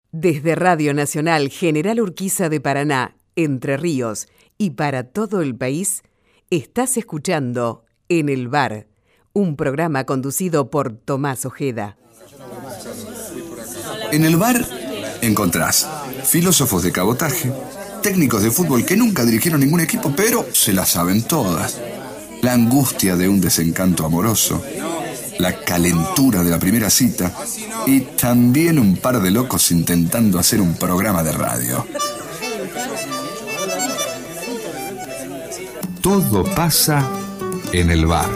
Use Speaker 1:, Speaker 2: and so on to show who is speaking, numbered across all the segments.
Speaker 1: Desde Radio Nacional General Urquiza de Paraná, Entre Ríos y para todo el país, estás escuchando En el Bar, un programa conducido por Tomás Ojeda.
Speaker 2: En el bar encontrás filósofos de cabotaje, técnicos de fútbol que nunca dirigieron ningún equipo, pero se las saben todas. La angustia de un desencanto amoroso, la calentura de la primera cita y también un par de locos intentando hacer un programa de radio. Todo pasa en el bar.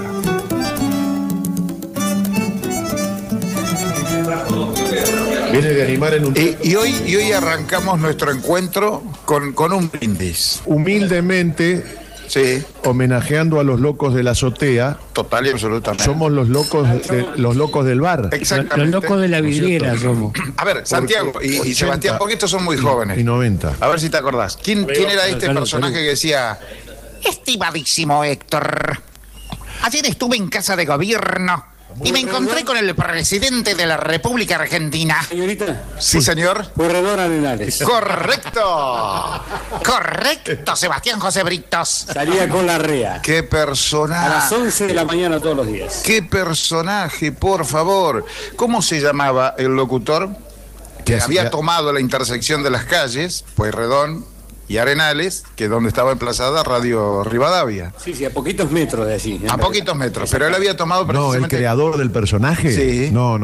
Speaker 3: Viene de animar en un...
Speaker 4: Y hoy arrancamos nuestro encuentro con un brindis.
Speaker 3: Humildemente,
Speaker 4: Sí,
Speaker 3: homenajeando a los locos de la azotea.
Speaker 4: total y absolutamente.
Speaker 3: Somos los locos del bar.
Speaker 4: Exactamente.
Speaker 5: Los locos de la vidriera somos.
Speaker 4: A ver, Santiago y
Speaker 3: 80
Speaker 4: Sebastián, porque estos son muy jóvenes.
Speaker 3: Y 90.
Speaker 4: A ver si te acordás. ¿Quién era este
Speaker 5: Salud,
Speaker 4: personaje
Speaker 5: salud.
Speaker 4: que decía: estimadísimo Héctor, ayer estuve en casa de gobierno y me encontré con el presidente de la República Argentina?
Speaker 5: Señorita,
Speaker 4: Sí, señor.
Speaker 5: corredor Arenales.
Speaker 4: Correcto. Correcto, Sebastián José Britos.
Speaker 5: Salía con la REA.
Speaker 4: Qué
Speaker 5: A las
Speaker 4: personaje.
Speaker 5: 11 de la mañana todos los días.
Speaker 4: Qué personaje, por favor. ¿Cómo se llamaba el locutor que había tomado la intersección de las calles, Pueyrredón y Arenales, que es donde estaba emplazada Radio Rivadavia?
Speaker 5: Sí, a poquitos metros de allí.
Speaker 4: A poquitos metros, pero él había tomado
Speaker 3: No, el
Speaker 4: precisamente
Speaker 3: creador del personaje.
Speaker 4: Sí.
Speaker 3: No,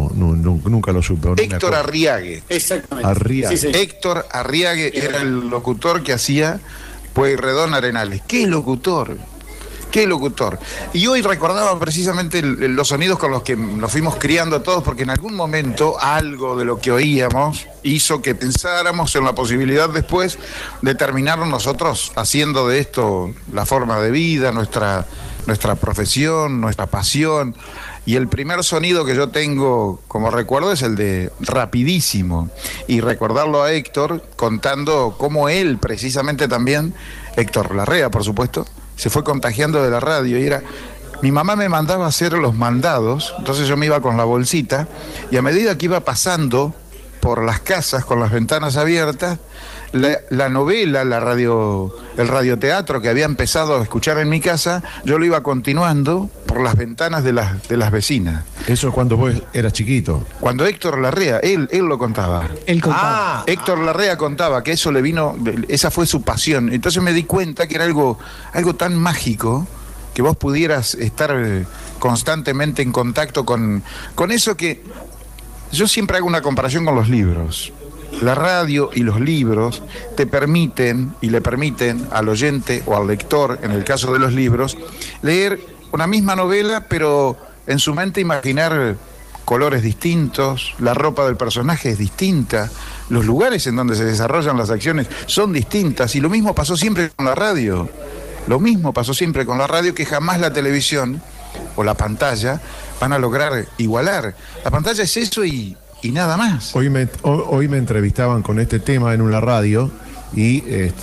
Speaker 3: nunca lo supe. no me
Speaker 4: Héctor
Speaker 3: acuerdo.
Speaker 4: Arriague.
Speaker 5: Exactamente.
Speaker 3: Arriague.
Speaker 5: Sí, sí.
Speaker 4: Héctor Arriague era el locutor que hacía Pueyrredón Arenales. ¡Qué locutor! ¡Qué locutor! Y hoy recordaba precisamente los sonidos con los que nos fuimos criando todos, porque en algún momento algo de lo que oíamos hizo que pensáramos en la posibilidad después de terminar nosotros haciendo de esto la forma de vida, nuestra profesión, nuestra pasión. Y el primer sonido que yo tengo como recuerdo es el de Rapidísimo. Y recordarlo a Héctor contando cómo él precisamente también, Héctor Larrea por supuesto, se fue contagiando de la radio. Y era, mi mamá me mandaba a hacer los mandados, entonces yo me iba con la bolsita y a medida que iba pasando por las casas con las ventanas abiertas, la novela, el radioteatro que había empezado a escuchar en mi casa, yo lo iba continuando por las ventanas de las vecinas.
Speaker 3: Eso es cuando vos eras chiquito.
Speaker 4: Cuando Héctor Larrea, él lo contaba.
Speaker 5: Él contaba.
Speaker 4: Héctor Larrea contaba que eso le vino, esa fue su pasión. Entonces me di cuenta que era algo tan mágico que vos pudieras estar constantemente en contacto con eso que yo siempre hago una comparación con los libros. La radio y los libros te permiten y le permiten al oyente o al lector, en el caso de los libros, leer una misma novela, pero en su mente imaginar colores distintos, la ropa del personaje es distinta, los lugares en donde se desarrollan las acciones son distintas, y lo mismo pasó siempre con la radio. Lo mismo pasó siempre con la radio, que jamás la televisión o la pantalla van a lograr igualar. La pantalla es eso y nada más.
Speaker 3: Hoy me entrevistaban con este tema en una radio y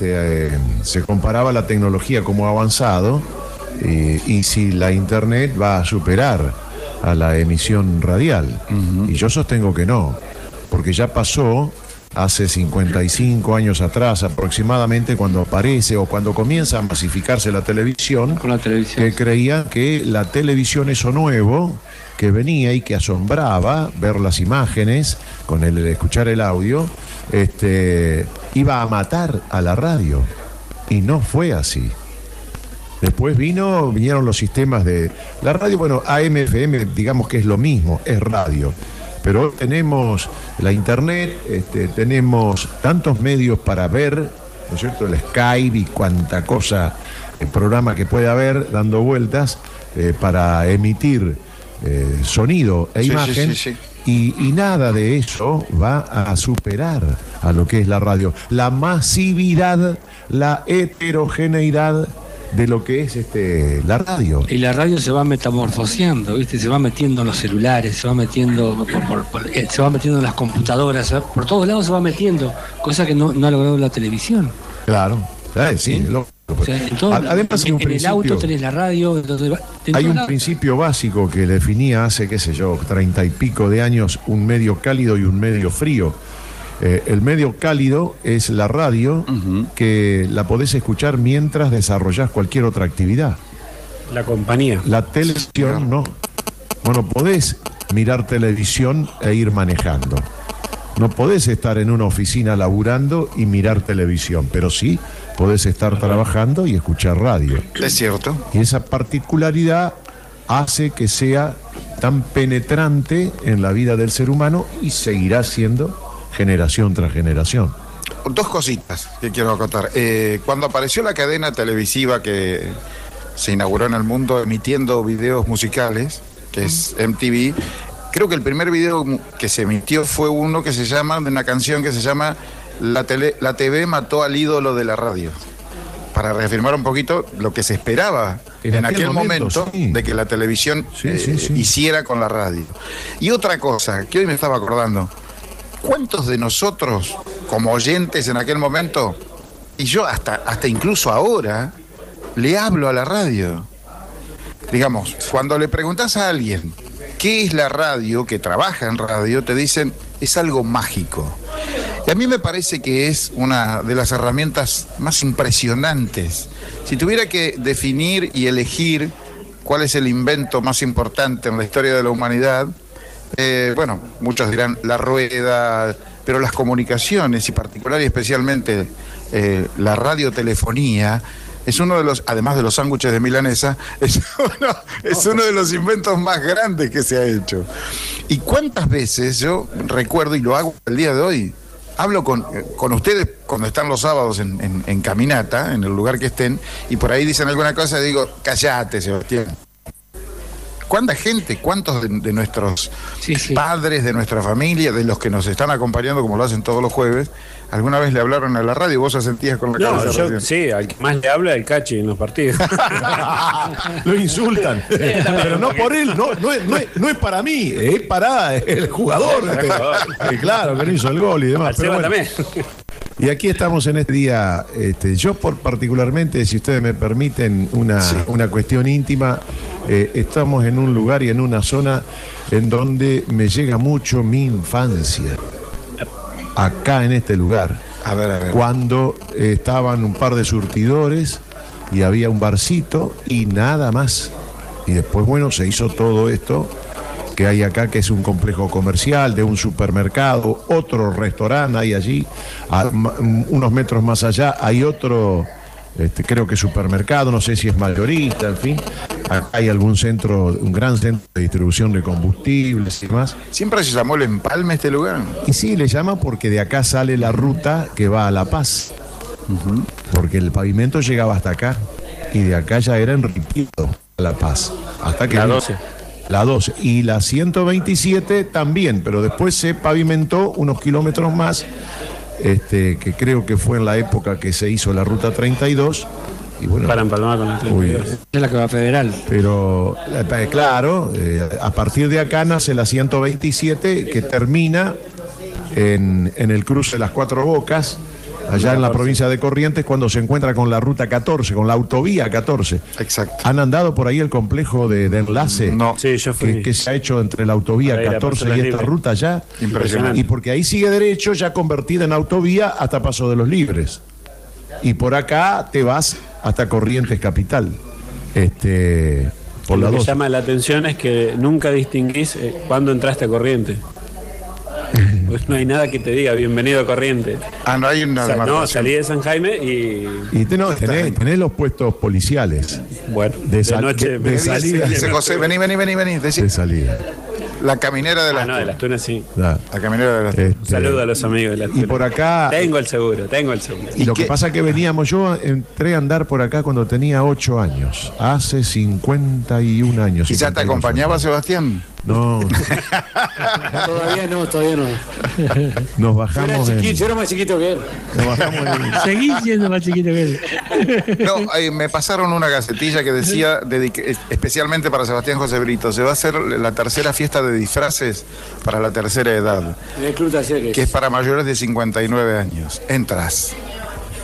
Speaker 3: se comparaba la tecnología como ha avanzado y si la internet va a superar a la emisión radial. Y yo sostengo que no, porque ya pasó hace 55 años atrás aproximadamente, cuando aparece o cuando comienza a masificarse la televisión,
Speaker 5: Con la televisión.
Speaker 3: que creía que la televisión, eso nuevo que venía y que asombraba ver las imágenes con el escuchar el audio, iba a matar a la radio, y no fue así. Después vinieron los sistemas de la radio, bueno, AM, FM, digamos que es lo mismo, es radio. Pero hoy tenemos la internet, tenemos tantos medios para ver, ¿no es cierto? El Skype y cuanta cosa, el programa que puede haber dando vueltas para emitir sonido e imagen.
Speaker 4: Sí.
Speaker 3: Y nada de eso va a superar a lo que es la radio. La masividad, la heterogeneidad de lo que es la radio.
Speaker 5: Y la radio se va metamorfoseando, ¿viste? Se va metiendo en los celulares, se va metiendo se va metiendo en las computadoras, por todos lados se va metiendo, cosa que no ha logrado la televisión.
Speaker 3: Claro, sí.
Speaker 5: O sea, en todo,
Speaker 3: Además,
Speaker 5: en el auto tenés la radio,
Speaker 3: hay un principio básico que definía hace, 30 y pico de años, un medio cálido y un medio frío. El medio cálido es la radio, que la podés escuchar mientras desarrollás cualquier otra actividad.
Speaker 6: La compañía.
Speaker 3: La televisión no. Bueno, podés mirar televisión e ir manejando. No podés estar en una oficina laburando y mirar televisión, pero sí podés estar trabajando y escuchar radio.
Speaker 4: Es cierto.
Speaker 3: Y esa particularidad hace que sea tan penetrante en la vida del ser humano y seguirá siendo generación tras generación.
Speaker 4: Dos cositas que quiero acotar. Cuando apareció la cadena televisiva que se inauguró en el mundo emitiendo videos musicales, que es MTV, creo que el primer video que se emitió fue uno que se llama, de una canción que se llama La TV mató al ídolo de la radio. Para reafirmar un poquito lo que se esperaba en aquel momento sí, de que la televisión hiciera con la radio. Y otra cosa, que hoy me estaba acordando, ¿cuántos de nosotros, como oyentes en aquel momento, y yo hasta incluso ahora, le hablo a la radio? Digamos, cuando le preguntas a alguien qué es la radio, que trabaja en radio, te dicen, es algo mágico. Y a mí me parece que es una de las herramientas más impresionantes. Si tuviera que definir y elegir cuál es el invento más importante en la historia de la humanidad, bueno, muchos dirán la rueda, pero las comunicaciones, y particular y especialmente la radiotelefonía, es uno de los, además de los sándwiches de milanesa, es uno de los inventos más grandes que se ha hecho. Y cuántas veces yo recuerdo, y lo hago el día de hoy, hablo con ustedes cuando están los sábados en caminata, en el lugar que estén, y por ahí dicen alguna cosa y digo, callate, Sebastián. ¿Cuánta gente, cuántos de nuestros padres, de nuestra familia, de los que nos están acompañando, como lo hacen todos los jueves, alguna vez le hablaron a la radio y vos asentías con la cabeza?
Speaker 6: Sí, al que más le habla el Cachi en los partidos.
Speaker 3: Lo insultan. Pero no por él, no es para mí, es para el jugador. Claro, que no hizo el gol y demás. Pero bueno. También. Y aquí estamos en este día, yo particularmente, si ustedes me permiten una cuestión íntima, estamos en un lugar y en una zona en donde me llega mucho mi infancia. Acá en este lugar.
Speaker 4: A ver.
Speaker 3: Cuando estaban un par de surtidores y había un barcito y nada más. Y después, bueno, se hizo todo esto que hay acá, que es un complejo comercial, de un supermercado, otro restaurante hay allí, unos metros más allá hay otro, creo que supermercado, no sé si es mayorista, en fin, acá hay algún centro, un gran centro de distribución de combustibles y demás.
Speaker 4: ¿Siempre se llamó El Empalme este lugar?
Speaker 3: Y sí, le llaman porque de acá sale la ruta que va a La Paz, porque el pavimento llegaba hasta acá y de acá ya era enriquecido a La Paz, hasta que... La 12 y la 127 también, pero después se pavimentó unos kilómetros más, que creo que fue en la época que se hizo la ruta 32. Y bueno,
Speaker 6: para empalmar con la 32. Es la que va federal.
Speaker 3: Pero, claro, a partir de acá nace la 127, que termina en el cruce de las Cuatro Bocas, allá en la provincia de Corrientes, cuando se encuentra con la ruta 14, con la autovía 14.
Speaker 4: Exacto.
Speaker 3: ¿Han andado por ahí el complejo de enlace?
Speaker 4: No.
Speaker 6: Sí, yo fui.
Speaker 3: Que se ha hecho entre la autovía 14 y esta ruta ya.
Speaker 4: Impresionante.
Speaker 3: Y porque ahí sigue derecho, ya convertida en autovía hasta Paso de los Libres. Y por acá te vas hasta Corrientes capital. Por
Speaker 6: Lo que
Speaker 3: 12.
Speaker 6: llama la atención es que nunca distinguís cuándo entraste a Corrientes. Pues no hay nada que te diga bienvenido a Corrientes.
Speaker 4: No hay una demarcación.
Speaker 6: No, salí de San Jaime y
Speaker 3: tenés los puestos policiales.
Speaker 6: Bueno,
Speaker 3: de
Speaker 6: noche
Speaker 3: de salida.
Speaker 4: Dice José, vení.
Speaker 3: De salida.
Speaker 4: La caminera de las
Speaker 6: de las Tunas, sí.
Speaker 3: La
Speaker 4: caminera de las
Speaker 6: Un saludo a los amigos de las Tunas.
Speaker 3: Y por acá...
Speaker 6: Tengo el seguro.
Speaker 3: Y lo que pasa es que yo entré a andar por acá cuando tenía 8 años, hace 51 años.
Speaker 4: ¿Y ya te acompañaba Sebastián?
Speaker 3: No.
Speaker 7: Todavía no.
Speaker 3: Nos bajamos
Speaker 7: yo era más chiquito que él.
Speaker 3: Nos bajamos
Speaker 5: Seguí siendo más chiquito que él.
Speaker 4: No, me pasaron una gacetilla que decía, especialmente para Sebastián José Brito, se va a hacer la tercera fiesta de disfraces para la tercera edad,
Speaker 7: En el Club Talleres.
Speaker 4: que es para mayores de 59 años. Entras.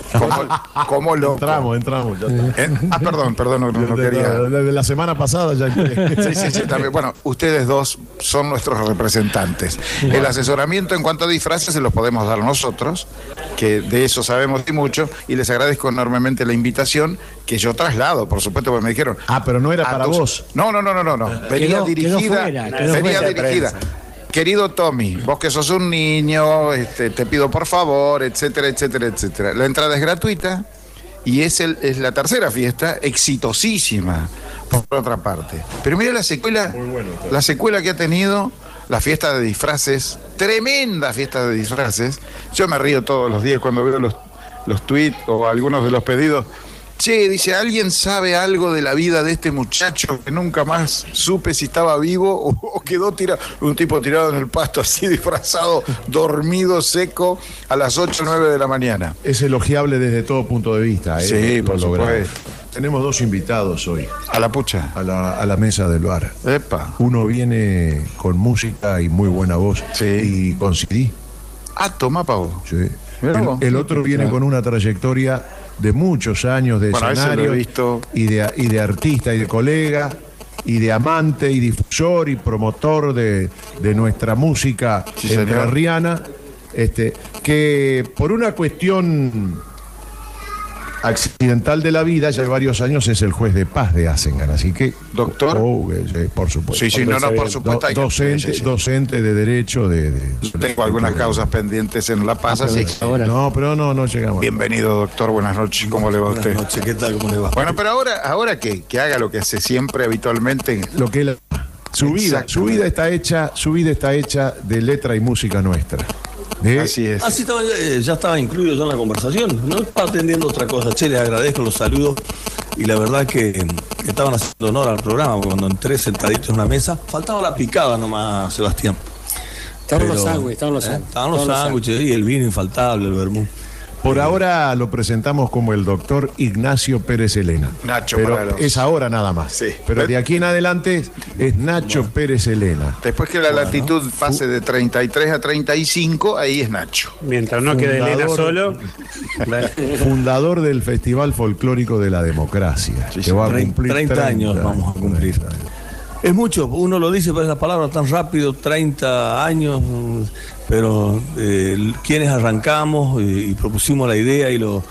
Speaker 4: Como loco.
Speaker 3: Entramos. Ya está.
Speaker 4: Perdón, no quería.
Speaker 3: Desde la semana pasada ya.
Speaker 4: Sí, también. Bueno, ustedes dos son nuestros representantes. El asesoramiento en cuanto a disfraces se los podemos dar nosotros, que de eso sabemos y mucho, y les agradezco enormemente la invitación, que yo traslado, por supuesto, porque me dijeron...
Speaker 3: pero no era para vos.
Speaker 4: No. Venía dirigida. Querido Tommy, vos que sos un niño, te pido por favor, etcétera. La entrada es gratuita y es la tercera fiesta, exitosísima, por otra parte. Pero mira la secuela que ha tenido la fiesta de disfraces, tremenda fiesta de disfraces. Yo me río todos los días cuando veo los tweets o algunos de los pedidos. Che, dice, ¿alguien sabe algo de la vida de este muchacho que nunca más supe si estaba vivo o quedó tirado? Un tipo tirado en el pasto así disfrazado, dormido, seco, a las 8 o 9 de la mañana.
Speaker 3: Es elogiable desde todo punto de vista.
Speaker 4: Sí, por supuesto.
Speaker 3: Tenemos dos invitados hoy.
Speaker 4: A la pucha.
Speaker 3: A la mesa del bar.
Speaker 4: Epa.
Speaker 3: Uno viene con música y muy buena voz.
Speaker 4: Sí.
Speaker 3: Y con CD.
Speaker 4: Toma, Pavo.
Speaker 3: Sí. El otro viene con una trayectoria de muchos años de escenario y de artista y de colega y de amante y difusor y promotor de nuestra música entrerriana, que por una cuestión accidental de la vida, ya varios años es el juez de paz de Asengan, así que...
Speaker 4: ¿Doctor?
Speaker 3: Por supuesto.
Speaker 4: Sí, por supuesto.
Speaker 3: Docente de Derecho
Speaker 4: Tengo algunas causas pendientes en La Paz, así que...
Speaker 3: No, pero no llegamos.
Speaker 4: Bienvenido, doctor, buenas noches, ¿cómo le va a usted?
Speaker 8: Buenas noches, ¿qué tal? ¿Cómo le va?
Speaker 4: Bueno, pero ahora que haga lo que hace siempre, habitualmente...
Speaker 3: Lo que su vida está hecha de letra y música nuestra.
Speaker 4: Así es.
Speaker 8: Así estaba, ya estaba incluido yo en la conversación. No estaba atendiendo otra cosa. Che, les agradezco, los saludos. Y la verdad que estaban haciendo honor al programa, porque cuando entré sentaditos en una mesa, faltaba la picada nomás, Sebastián.
Speaker 7: Estaban los sándwiches
Speaker 8: y el vino infaltable, el vermú.
Speaker 3: Por ahora lo presentamos como el doctor Ignacio Pérez Elena.
Speaker 4: Nacho,
Speaker 3: pero es ahora nada más.
Speaker 4: Sí.
Speaker 3: Pero de aquí en adelante es Nacho Pérez Elena.
Speaker 4: Después que la latitud pase de 33 a 35, ahí es Nacho.
Speaker 6: Mientras no quede Elena solo.
Speaker 3: Fundador del Festival Folclórico de la Democracia.
Speaker 8: Que va a cumplir 30 años vamos a cumplir. Es mucho, uno lo dice, pero es la palabra tan rápido, 30 años, pero quienes arrancamos y propusimos la idea y lo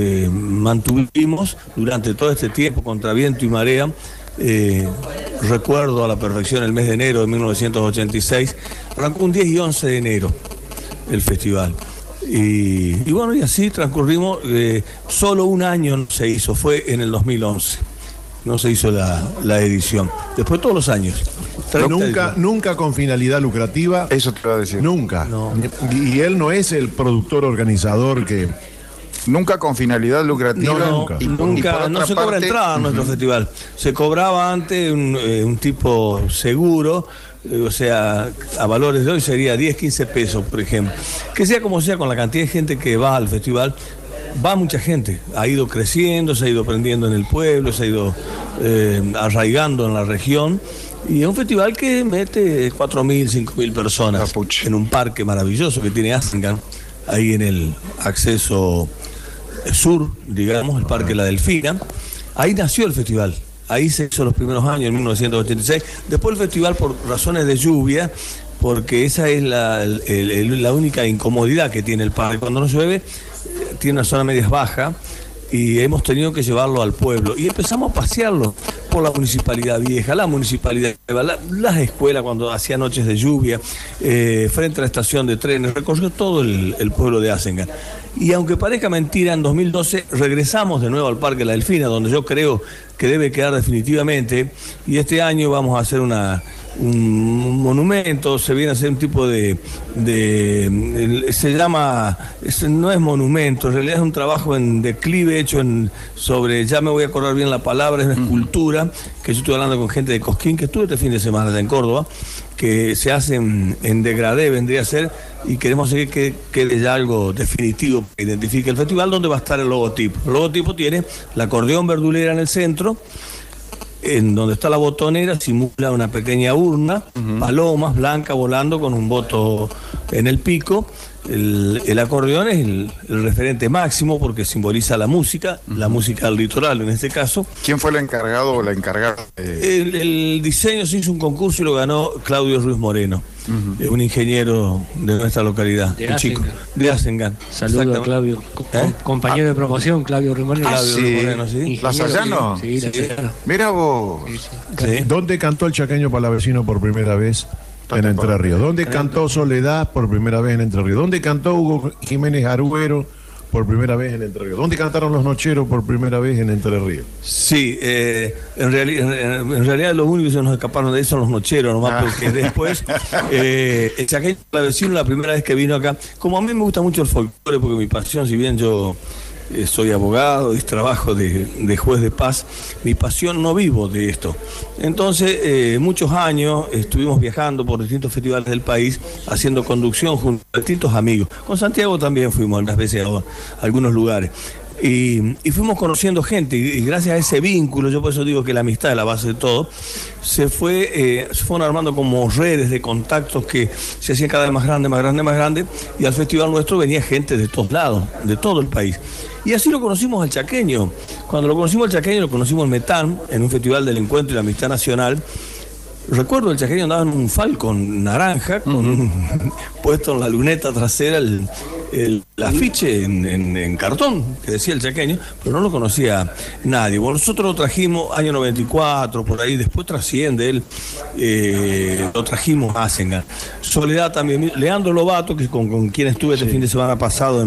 Speaker 8: mantuvimos durante todo este tiempo contra viento y marea. Recuerdo a la perfección el mes de enero de 1986, arrancó un 10 y 11 de enero el festival. Y bueno, y así transcurrimos, solo un año no se hizo, fue en el 2011. No se hizo la edición. Después todos los años.
Speaker 3: Nunca con finalidad lucrativa.
Speaker 4: Eso te iba a decir.
Speaker 3: Nunca. No. Y él no es el productor organizador que...
Speaker 4: Nunca con finalidad lucrativa.
Speaker 8: Nunca no se cobra entrada a nuestro festival. Se cobraba antes un tipo seguro, o sea, a valores de hoy sería 10, 15 pesos, por ejemplo. Que sea como sea, con la cantidad de gente que va al festival, va mucha gente, ha ido creciendo, se ha ido prendiendo en el pueblo, se ha ido arraigando en la región, y es un festival que mete 4.000, 5.000 personas en un parque maravilloso que tiene Asengan, ahí en el acceso sur, digamos, el Parque La Delfina. Ahí nació el festival, ahí se hizo los primeros años, en 1986. Después el festival, por razones de lluvia, porque esa es la única incomodidad que tiene el parque, cuando no llueve, tiene una zona media baja, y hemos tenido que llevarlo al pueblo. Y empezamos a pasearlo por la municipalidad vieja, la municipalidad nueva, las escuelas cuando hacía noches de lluvia, frente a la estación de trenes, recorrió todo el pueblo de Asengan. Y aunque parezca mentira, en 2012 regresamos de nuevo al Parque La Delfina, donde yo creo que debe quedar definitivamente, y este año vamos a hacer un monumento, se viene a hacer un tipo se llama, no es monumento, en realidad es un trabajo en declive hecho sobre, ya me voy a acordar bien la palabra, es una escultura, que yo estuve hablando con gente de Cosquín, que estuve este fin de semana allá en Córdoba, que se hace en degradé, vendría a ser, y queremos seguir que quede ya algo definitivo que identifique el festival, donde va a estar el logotipo. El logotipo tiene la acordeón verdulera en el centro, en donde está la botonera, simula una pequeña urna, palomas blancas volando con un voto en el pico, El acordeón es el referente máximo porque simboliza la música del litoral en este caso.
Speaker 4: ¿Quién fue el encargado o la encargada?
Speaker 8: El diseño se hizo un concurso y lo ganó Claudio Ruiz Moreno, un ingeniero de nuestra localidad, de Asengan.
Speaker 5: Saludos a Claudio, compañero de promoción, Claudio Ruiz Moreno.
Speaker 4: Ruiz Moreno, ¿sí? ¿Lasallano?
Speaker 5: Sí, Lasallano.
Speaker 4: Mira vos.
Speaker 3: Sí. ¿Dónde cantó el chaqueño palavecino por primera vez? En Entre Ríos. ¿Dónde cantó Soledad por primera vvez en Entre Ríos? ¿Dónde cantó Hugo Jiménez Aruero por primera vez en Entre Ríos? ¿Dónde cantaron los Nocheros por primera vez en Entre Ríos?
Speaker 8: Sí, en realidad los únicos que se nos escaparon de eso son los Nocheros, nomás porque después el chaqueño palavecino la primera vez que vino acá, como a mí me gusta mucho el folclore, porque mi pasión, si bien yo soy abogado y trabajo de juez de paz, mi pasión no vivo de esto. Entonces, muchos años estuvimos viajando por distintos festivales del país, haciendo conducción junto a distintos amigos. Con Santiago también fuimos algunas veces a algunos lugares. Y fuimos conociendo gente y gracias a ese vínculo, yo por eso digo que la amistad es la base de todo, se fueron armando como redes de contactos que se hacían cada vez más grandes, y al festival nuestro venía gente de todos lados, de todo el país. Y así lo conocimos al chaqueño. Cuando lo conocimos al chaqueño, lo conocimos en Metán, en un festival del Encuentro y la Amistad Nacional. Recuerdo, el chaqueño andaba en un Falcon naranja, puesto en la luneta trasera el afiche en cartón, que decía el chaqueño, pero no lo conocía nadie. Bueno, nosotros lo trajimos año 94, por ahí, después trasciende él, lo trajimos a Asengan. Soledad también, Leandro Lobato, que con quien estuve este fin de semana pasado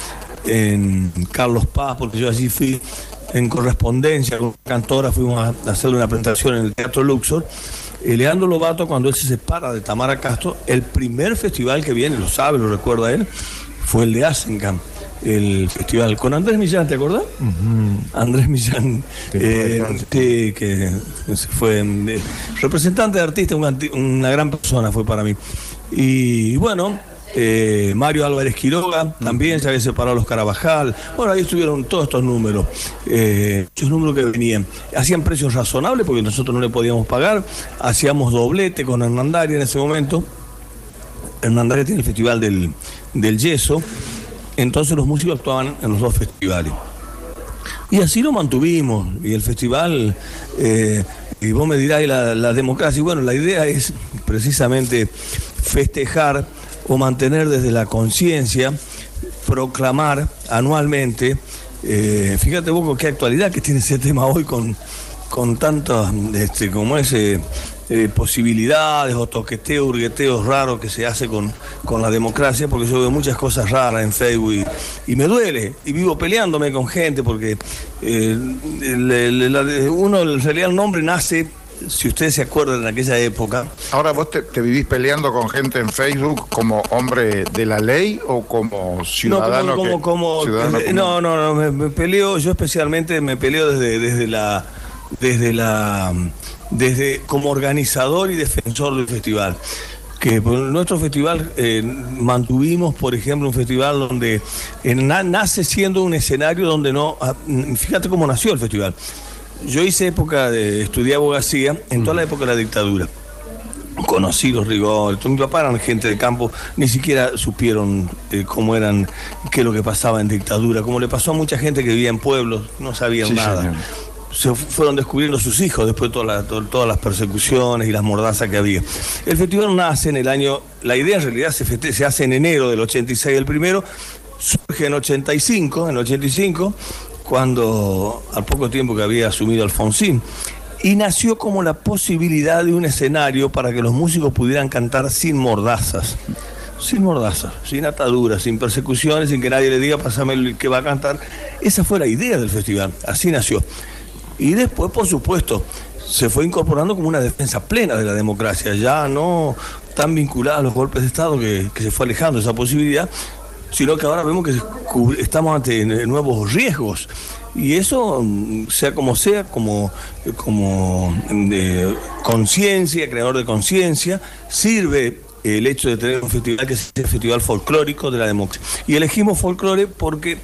Speaker 8: en Carlos Paz, porque yo allí fui en correspondencia con la cantora, fuimos a hacer una presentación en el Teatro Luxor. Leandro Lobato, cuando él se separa de Tamara Castro, el primer festival que viene, lo sabe, lo recuerda él, fue el de Asengan, el festival con Andrés Millán, ¿te acordás? Andrés Millán, que fue representante de artista, una gran persona fue para mí. Y bueno, Mario Álvarez Quiroga también se había separado los Carabajal. Bueno, ahí estuvieron todos estos números, muchos números que venían. Hacían precios razonables porque nosotros no le podíamos pagar. Hacíamos doblete con Hernandaria en ese momento. Hernandaria tiene el festival del yeso, entonces los músicos actuaban en los dos festivales. Y así lo mantuvimos. Y el festival, y vos me dirás, la democracia. Y bueno, la idea es precisamente festejar o mantener desde la conciencia, proclamar anualmente, fíjate vos qué actualidad que tiene ese tema hoy con tantas posibilidades o toqueteos, hurgueteos raros que se hace con la democracia, porque yo veo muchas cosas raras en Facebook y me duele, y vivo peleándome con gente porque uno, en realidad el nombre nace, si ustedes se acuerdan, en aquella época.
Speaker 4: Ahora, ¿vos te vivís peleando con gente en Facebook como hombre de la ley o como ciudadano?
Speaker 8: No, me peleo, yo especialmente me peleo desde como organizador y defensor del festival. Que por nuestro festival mantuvimos, por ejemplo, un festival donde nace siendo un escenario donde fíjate cómo nació el festival. Yo estudié abogacía en toda la época de la dictadura. Conocí los rigores. Mi papá eran gente de campo, ni siquiera supieron cómo eran, qué es lo que pasaba en dictadura, como le pasó a mucha gente que vivía en pueblos, no sabían nada. Señor. Se fueron descubriendo sus hijos después de todas las persecuciones y las mordazas que había. El festival nace en el año, la idea en realidad se hace en enero del 86 el primero, surge en el 85, cuando al poco tiempo que había asumido Alfonsín, y nació como la posibilidad de un escenario para que los músicos pudieran cantar sin mordazas, sin ataduras, sin persecuciones, sin que nadie le diga pásame el que va a cantar. Esa fue la idea del festival, así nació. Y después, por supuesto, se fue incorporando como una defensa plena de la democracia, ya no tan vinculada a los golpes de Estado que se fue alejando esa posibilidad, sino que ahora vemos que estamos ante nuevos riesgos. Y eso, sea, como conciencia, creador de conciencia, sirve el hecho de tener un festival que es el Festival Folclórico de la Democracia. Y elegimos folclore porque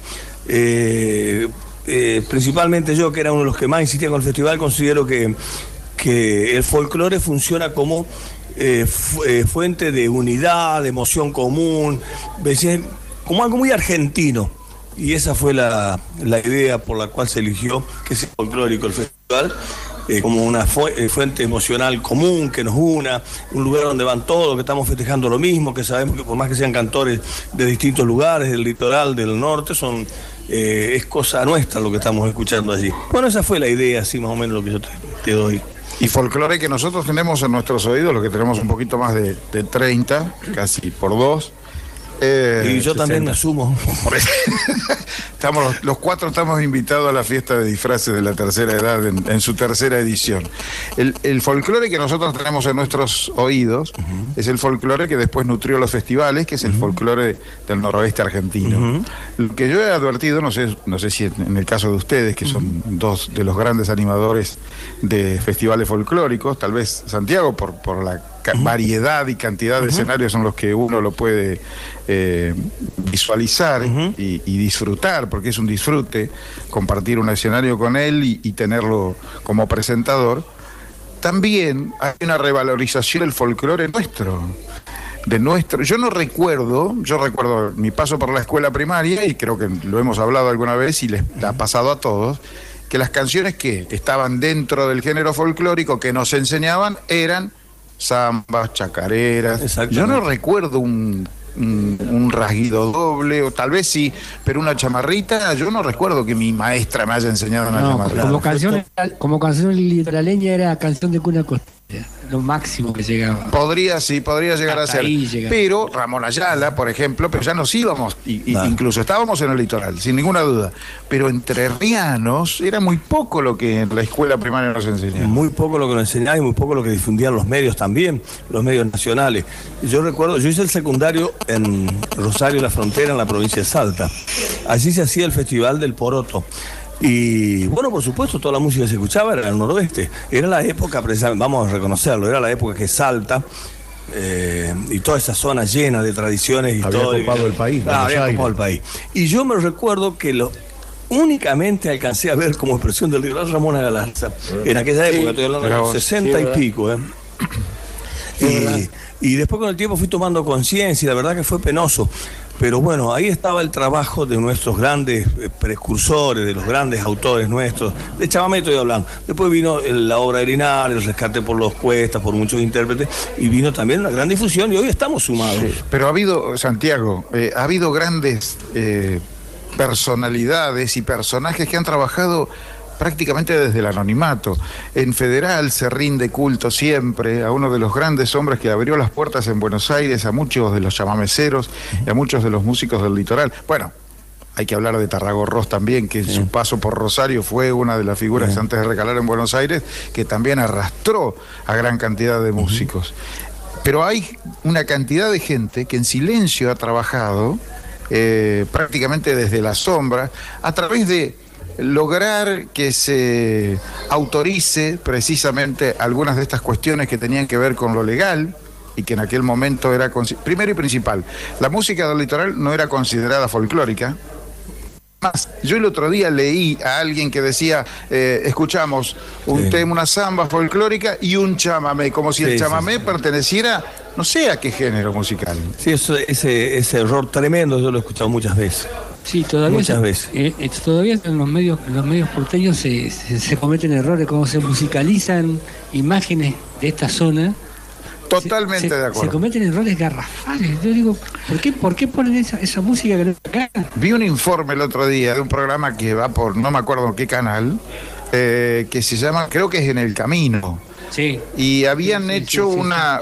Speaker 8: principalmente yo, que era uno de los que más insistía con el festival, considero que el folclore funciona como fuente de unidad, de emoción común. como algo muy argentino. Y esa fue la idea por la cual se eligió que sea folclórico el festival, como una fuente emocional común que nos una, un lugar donde van todos, que estamos festejando lo mismo, que sabemos que por más que sean cantores de distintos lugares, del litoral, del norte, es cosa nuestra lo que estamos escuchando allí. Bueno, esa fue la idea, así más o menos lo que yo te doy.
Speaker 4: Y folclore que nosotros tenemos en nuestros oídos, lo que tenemos un poquito más de 30, casi por 2.
Speaker 8: Y yo 60. También me asumo.
Speaker 4: Los 4 estamos invitados a la fiesta de disfraces de la tercera edad en su tercera edición. El folclore que nosotros tenemos en nuestros oídos es el folclore que después nutrió los festivales, que es el folclore del noroeste argentino. Lo que yo he advertido, no sé si en el caso de ustedes, que son 2 de los grandes animadores de festivales folclóricos, tal vez Santiago por la variedad y cantidad de escenarios en los que uno lo puede visualizar y disfrutar, porque es un disfrute compartir un escenario con él y tenerlo como presentador. También hay una revalorización del folclore nuestro. Yo recuerdo mi paso por la escuela primaria, y creo que lo hemos hablado alguna vez y les ha pasado a todos, que las canciones que estaban dentro del género folclórico que nos enseñaban eran zambas, chacareras. Yo no recuerdo un rasguido doble, o tal vez sí, pero una chamarrita, yo no recuerdo que mi maestra me haya enseñado una chamarrita.
Speaker 5: Como canción litoraleña era canción de cuna costera, lo máximo que llegaba.
Speaker 4: Podría llegar a ser. Pero Ramón Ayala, por ejemplo, pero ya nos íbamos, incluso estábamos en el litoral, sin ninguna duda. Pero entrerrianos era muy poco lo que en la escuela primaria nos enseñaba.
Speaker 8: Muy poco lo que nos enseñaba y muy poco lo que difundían los medios también, los medios nacionales. Yo recuerdo, yo hice el secundario en Rosario, la Frontera, en la provincia de Salta. Allí se hacía el Festival del Poroto. Y bueno, por supuesto, toda la música que se escuchaba era el noroeste. Era la época, vamos a reconocerlo, era la época que Salta y toda esa zona llena de tradiciones históricas.
Speaker 3: Había copado el país.
Speaker 8: Había copado el país. Y yo me recuerdo que únicamente alcancé a ver como expresión del liberal Ramón Galarza. En aquella época, estoy hablando de los 60 y pico. Y después con el tiempo fui tomando conciencia y la verdad que fue penoso. Pero bueno, ahí estaba el trabajo de nuestros grandes precursores, de los grandes autores nuestros, de Chamamé estoy hablando. Después vino la obra de Linares, el rescate por los Cuestas, por muchos intérpretes, y vino también una gran difusión y hoy estamos sumados. Sí,
Speaker 4: pero ha habido, Santiago, ha habido grandes personalidades y personajes que han trabajado prácticamente desde el anonimato. En Federal se rinde culto siempre a uno de los grandes hombres que abrió las puertas en Buenos Aires a muchos de los chamameceros y a muchos de los músicos del litoral. Bueno, hay que hablar de Tarragó Ross también, que en su paso por Rosario fue una de las figuras antes de recalar en Buenos Aires, que también arrastró a gran cantidad de músicos. Pero hay una cantidad de gente que en silencio ha trabajado prácticamente desde la sombra a través de lograr que se autorice precisamente algunas de estas cuestiones que tenían que ver con lo legal y que en aquel momento era, primero y principal, la música del litoral no era considerada folclórica. Más, yo el otro día leí a alguien que decía, escuchamos un tema, una samba folclórica y un chamamé, como si el chamamé perteneciera, no sé a qué género musical.
Speaker 8: Sí, ese error tremendo yo lo he escuchado muchas veces.
Speaker 5: Sí, todavía
Speaker 8: muchas veces.
Speaker 5: Todavía en los medios porteños se cometen errores, como se musicalizan imágenes de esta zona.
Speaker 4: Totalmente de acuerdo.
Speaker 5: Se cometen errores garrafales. Yo digo, ¿por qué ponen esa música que no está acá?
Speaker 4: Vi un informe el otro día de un programa que va por, no me acuerdo qué canal, que se llama, creo que es En el Camino.
Speaker 5: Sí.
Speaker 4: Y habían hecho una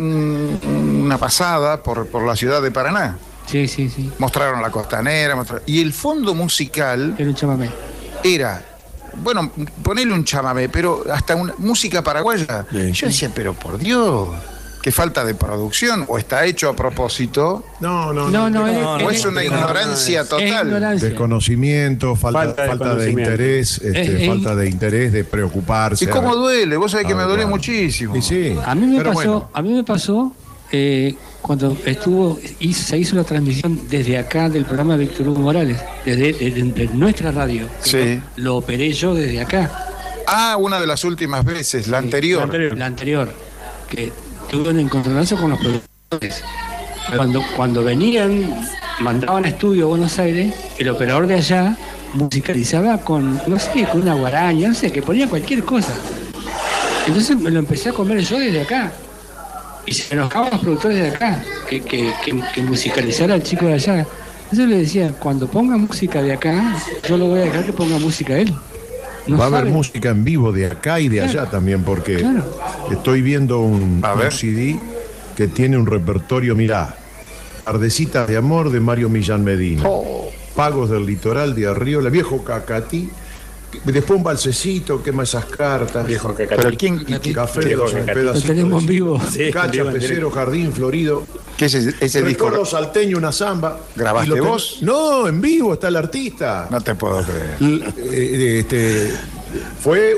Speaker 4: pasada por la ciudad de Paraná.
Speaker 5: Sí.
Speaker 4: Mostraron la costanera, y el fondo musical
Speaker 5: era un chamamé.
Speaker 4: Era, bueno, ponele un chamamé, pero hasta una música paraguaya. Sí. Yo decía, pero por Dios, qué falta de producción, o está hecho a propósito.
Speaker 3: No,
Speaker 4: o es una ignorancia total.
Speaker 3: Desconocimiento, falta de interés, falta de interés, de preocuparse.
Speaker 4: ¿Y cómo duele? Vos sabés que me duele muchísimo.
Speaker 3: Sí.
Speaker 5: A mí me pasó cuando se hizo la transmisión desde acá del programa de Víctor Hugo Morales, desde nuestra radio.
Speaker 4: Sí.
Speaker 5: Lo operé yo desde acá.
Speaker 4: Ah, una de las últimas veces, la anterior.
Speaker 5: La anterior, que tuve un encontronazo con los productores. Cuando venían mandaban a estudio a Buenos Aires, el operador de allá musicalizaba con, no sé, con una guaraña, no sé, que ponía cualquier cosa. Entonces me lo empecé a comer yo desde acá. Y se enojaban los productores de acá, que musicalizara al chico de allá. Entonces le decía, cuando ponga música de acá, yo lo voy a dejar que ponga música él. No
Speaker 3: va a haber
Speaker 5: sabe.
Speaker 3: música en vivo de acá y de allá también, porque estoy viendo un CD que tiene un repertorio, mirá, Ardecitas de Amor de Mario Millán Medina, Pagos del Litoral de Arriola, Viejo Cacatí, después un balsecito, quema esas cartas.
Speaker 4: Viejo Cacatí. Pero ¿quién?
Speaker 3: Café de los pedacitos.
Speaker 5: Lo tenemos en vivo.
Speaker 3: Cacha, Pecero, Jardín Florido.
Speaker 4: ¿Qué es ese disco?
Speaker 3: Recuerdo salteño, una samba.
Speaker 4: ¿Grabaste vos?
Speaker 3: No, en vivo está el artista.
Speaker 4: No te puedo creer.
Speaker 3: Fue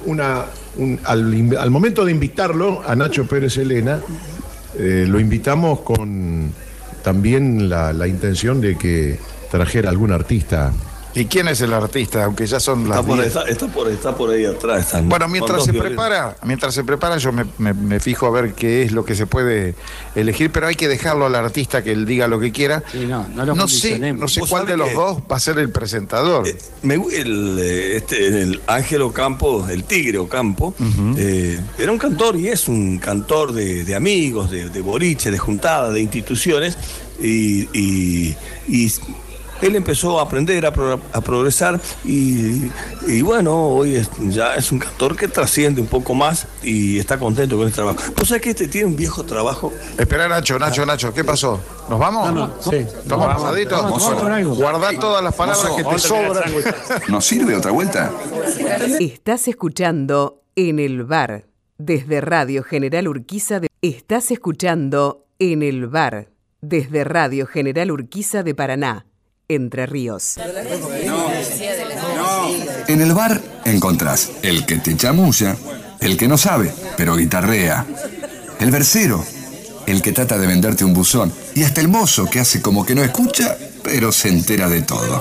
Speaker 3: al momento de invitarlo a Nacho Pérez Elena, lo invitamos con también la intención de que trajera algún artista.
Speaker 4: ¿Y quién es el artista? Aunque ya son las 10.
Speaker 8: Está por ahí atrás.
Speaker 4: Bueno, mientras se prepara, yo me fijo a ver qué es lo que se puede elegir, pero hay que dejarlo al artista que él diga lo que quiera.
Speaker 5: Sí, no
Speaker 4: sé cuál de los dos va a ser el presentador.
Speaker 8: El Ángel Ocampo, el Tigre Ocampo, era un cantor y es un cantor de amigos, de boliche, de juntada, de instituciones, y él empezó a aprender, a progresar y bueno, hoy ya es un cantor que trasciende un poco más y está contento con el trabajo. ¿Vos sabés que este tiene un viejo trabajo?
Speaker 4: Espera, Nacho, ¿qué pasó? ¿Nos vamos?
Speaker 7: No, sí.
Speaker 4: ¿Tomamos pasadito? Guardá todas las palabras que te sobran.
Speaker 2: ¿Nos sirve otra vuelta?
Speaker 1: Estás escuchando En el Bar, desde Radio General Urquiza de... Estás escuchando En el Bar, desde Radio General Urquiza de Paraná, Entre Ríos.
Speaker 2: En el bar encontrás el que te chamulla, el que no sabe, pero guitarrea, el versero, el que trata de venderte un buzón, y hasta el mozo que hace como que no escucha, pero se entera de todo.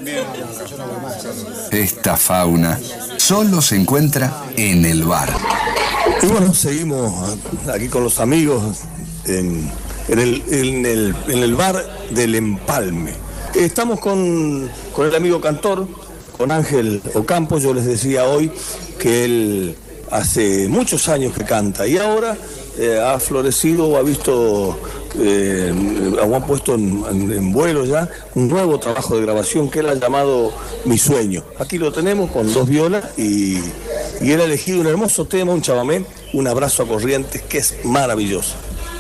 Speaker 2: Esta fauna solo se encuentra en el bar.
Speaker 8: Y bueno, seguimos aquí con los amigos en el bar del Empalme. Estamos con el amigo cantor, con Ángel Ocampo. Yo les decía hoy que él hace muchos años que canta y ahora ha florecido, ha visto, o ha puesto en vuelo ya un nuevo trabajo de grabación que él ha llamado Mi Sueño. Aquí lo tenemos con 2 violas y él ha elegido un hermoso tema, un chamamé, Un Abrazo a Corrientes, que es maravilloso.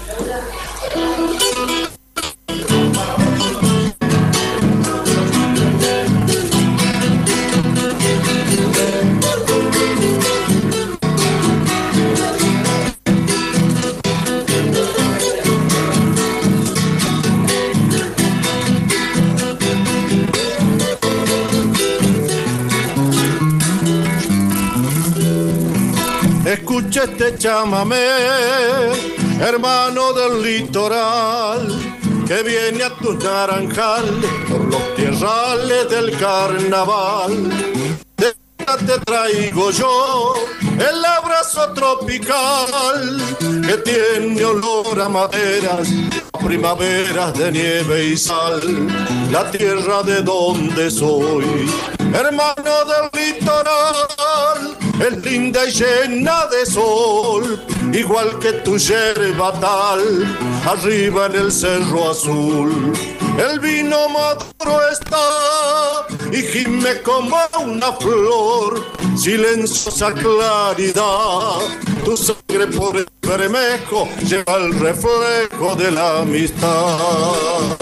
Speaker 9: Escucha este chamamé, hermano del litoral, que viene a tu naranjal por los tierrales del carnaval. Te traigo yo el abrazo tropical que tiene olor a maderas, primaveras de nieve y sal, la tierra de donde soy, hermano del litoral, es linda y llena de sol, igual que tu yerba tal, arriba en el cerro azul. El vino maduro está y gime como una flor, silenciosa claridad. Tu sangre por el bermejo lleva el reflejo de la amistad.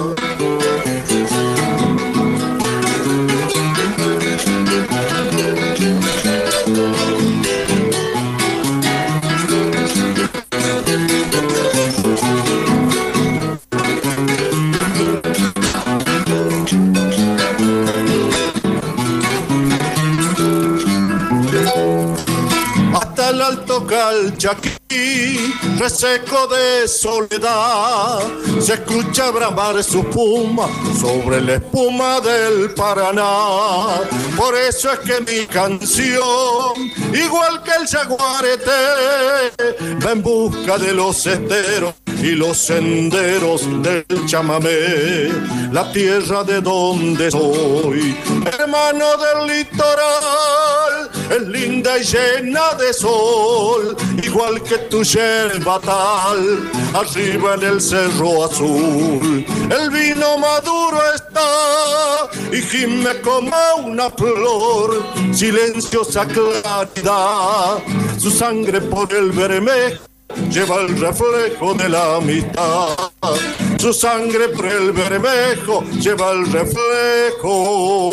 Speaker 9: El alto Calchaquí, reseco de soledad, se escucha bramar su espuma sobre la espuma del Paraná. Por eso es que mi canción, igual que el jaguarete, va en busca de los esteros y los senderos del chamamé, la tierra de donde soy, hermano del litoral, es linda y llena de sol, igual que tu yerba tal, arriba en el cerro azul, el vino maduro está y gime como una flor, silenciosa claridad, su sangre por el Bermejo lleva el reflejo de la amistad, su sangre por el Bermejo lleva el reflejo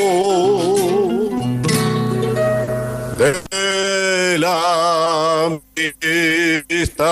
Speaker 9: de la amistad.